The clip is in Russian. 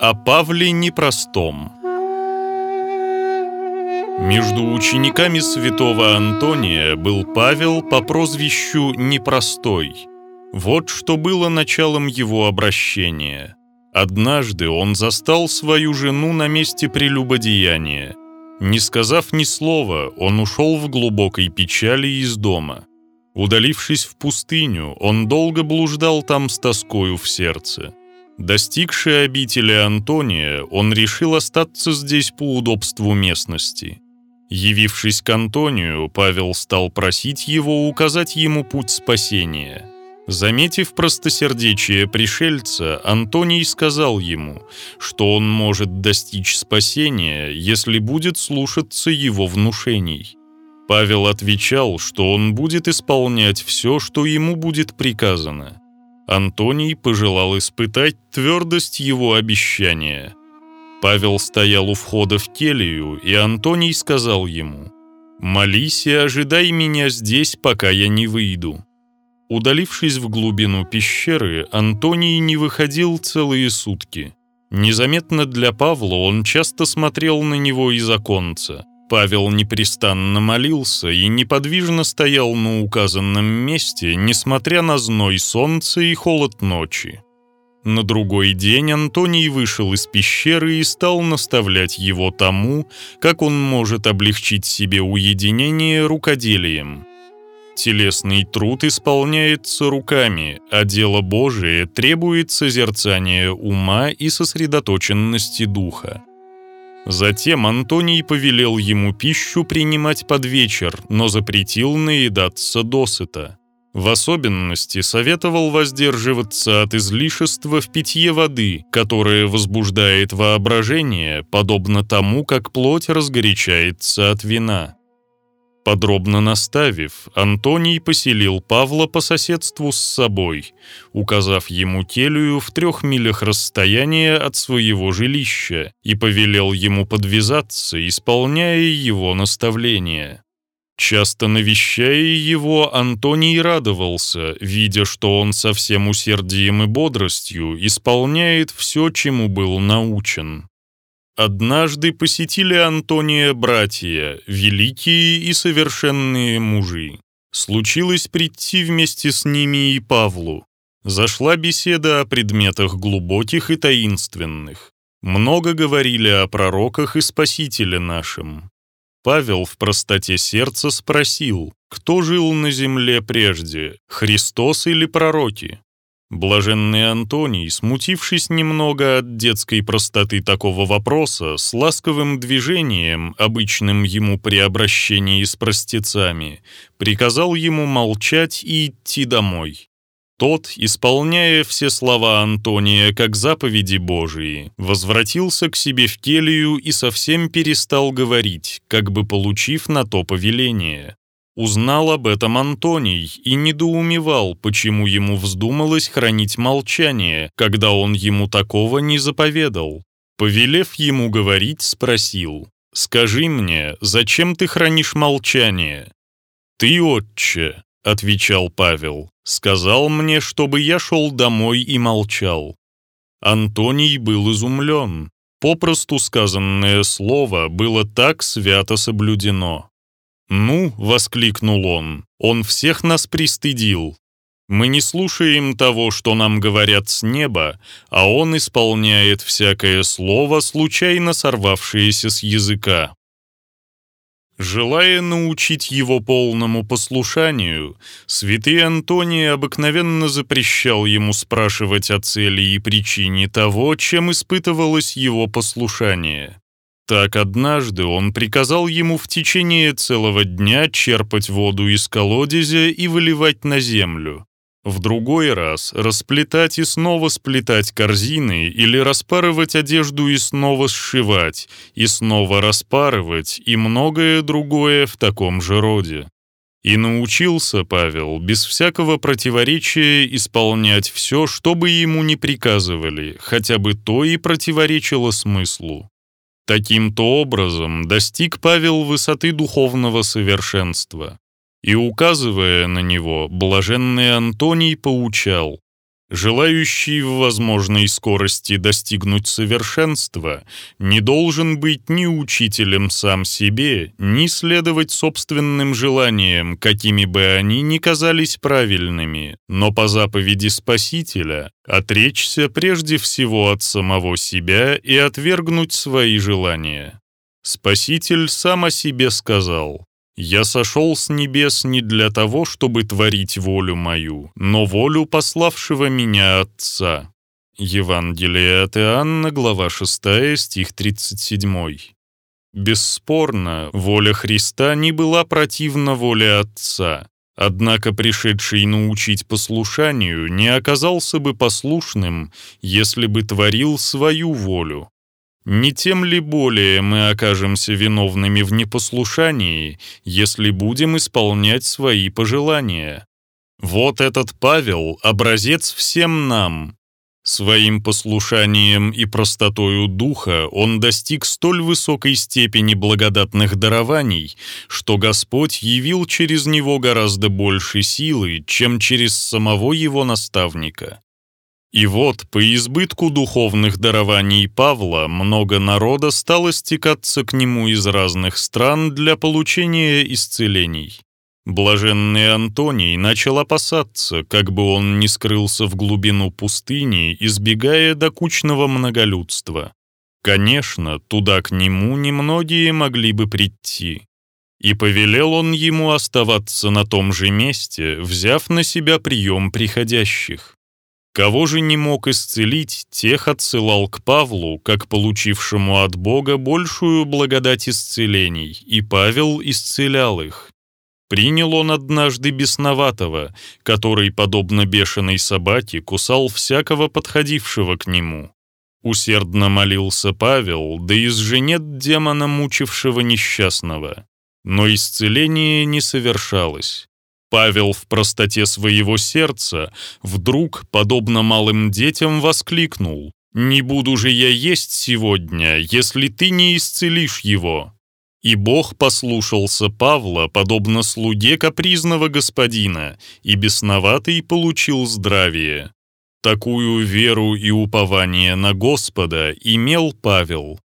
О Павле Непростом. Между учениками святого Антония был Павел по прозвищу Непростой. Вот что было началом его обращения. Однажды он застал свою жену на месте прелюбодеяния. Не сказав ни слова, он ушел в глубокой печали из дома. Удалившись в пустыню, он долго блуждал там с тоскою в сердце. Достигший обители Антония, он решил остаться здесь по удобству местности. Явившись к Антонию, Павел стал просить его указать ему путь спасения. Заметив простосердечие пришельца, Антоний сказал ему, что он может достичь спасения, если будет слушаться его внушений. Павел отвечал, что он будет исполнять все, что ему будет приказано. Антоний пожелал испытать твердость его обещания. Павел стоял у входа в келью, и Антоний сказал ему: «Молись и ожидай меня здесь, пока я не выйду». Удалившись в глубину пещеры, Антоний не выходил целые сутки. Незаметно для Павла он часто смотрел на него из оконца. Павел непрестанно молился и неподвижно стоял на указанном месте, несмотря на зной солнца и холод ночи. На другой день Антоний вышел из пещеры и стал наставлять его тому, как он может облегчить себе уединение рукоделием. Телесный труд исполняется руками, а дело Божие требует созерцания ума и сосредоточенности духа. Затем Антоний повелел ему пищу принимать под вечер, но запретил наедаться досыта. В особенности советовал воздерживаться от излишества в питье воды, которое возбуждает воображение, подобно тому, как плоть разгорячается от вина. Подробно наставив, Антоний поселил Павла по соседству с собой, указав ему келью в 3 милях расстояния от своего жилища, и повелел ему подвязаться, исполняя его наставления. Часто навещая его, Антоний радовался, видя, что он со всем усердием и бодростью исполняет все, чему был научен. Однажды посетили Антония братья, великие и совершенные мужи. Случилось прийти вместе с ними и Павлу. Зашла беседа о предметах глубоких и таинственных. Много говорили о пророках и Спасителе нашем. Павел в простоте сердца спросил, кто жил на земле прежде, Христос или пророки? Блаженный Антоний, смутившись немного от детской простоты такого вопроса, с ласковым движением, обычным ему при обращении с простецами, приказал ему молчать и идти домой. Тот, исполняя все слова Антония как заповеди Божии, возвратился к себе в келью и совсем перестал говорить, как бы получив на то повеление. Узнал об этом Антоний и недоумевал, почему ему вздумалось хранить молчание, когда он ему такого не заповедал. Повелев ему говорить, спросил: «Скажи мне, зачем ты хранишь молчание?» «Ты, отче, — отвечал Павел, — сказал мне, чтобы я шел домой и молчал». Антоний был изумлен. Попросту сказанное слово было так свято соблюдено. «Ну, — воскликнул он всех нас пристыдил. Мы не слушаем того, что нам говорят с неба, а он исполняет всякое слово, случайно сорвавшееся с языка». Желая научить его полному послушанию, святый Антоний обыкновенно запрещал ему спрашивать о цели и причине того, чем испытывалось его послушание. Так однажды он приказал ему в течение целого дня черпать воду из колодезя и выливать на землю. В другой раз расплетать и снова сплетать корзины или распарывать одежду и снова сшивать, и снова распарывать, и многое другое в таком же роде. И научился Павел без всякого противоречия исполнять все, что бы ему ни приказывали, хотя бы то и противоречило смыслу. Таким-то образом достиг Павел высоты духовного совершенства. И, указывая на него, блаженный Антоний поучал: Желающий в возможной скорости достигнуть совершенства не должен быть ни учителем сам себе, ни следовать собственным желаниям, какими бы они ни казались правильными, но по заповеди Спасителя отречься прежде всего от самого себя и отвергнуть свои желания. Спаситель сам о себе сказал: «Я сошел с небес не для того, чтобы творить волю мою, но волю пославшего меня Отца». Евангелие от Иоанна, глава 6, стих 37. Бесспорно, воля Христа не была противна воле Отца, однако пришедший научить послушанию не оказался бы послушным, если бы творил свою волю. Не тем ли более мы окажемся виновными в непослушании, если будем исполнять свои пожелания? Вот этот Павел — образец всем нам. Своим послушанием и простотою духа он достиг столь высокой степени благодатных дарований, что Господь явил через него гораздо больше силы, чем через самого его наставника. И вот, по избытку духовных дарований Павла, много народа стало стекаться к нему из разных стран для получения исцелений. Блаженный Антоний начал опасаться, как бы он не скрылся в глубину пустыни, избегая докучного многолюдства. Конечно, туда к нему немногие могли бы прийти. И повелел он ему оставаться на том же месте, взяв на себя прием приходящих. Кого же не мог исцелить, тех отсылал к Павлу, как получившему от Бога большую благодать исцелений, и Павел исцелял их. Принял он однажды бесноватого, который, подобно бешеной собаке, кусал всякого подходившего к нему. Усердно молился Павел, да изженет демона, мучившего несчастного. Но исцеление не совершалось. Павел в простоте своего сердца вдруг, подобно малым детям, воскликнул: «Не буду же я есть сегодня, если ты не исцелишь его». И Бог послушался Павла, подобно слуге капризного господина, и бесноватый получил здравие. Такую веру и упование на Господа имел Павел.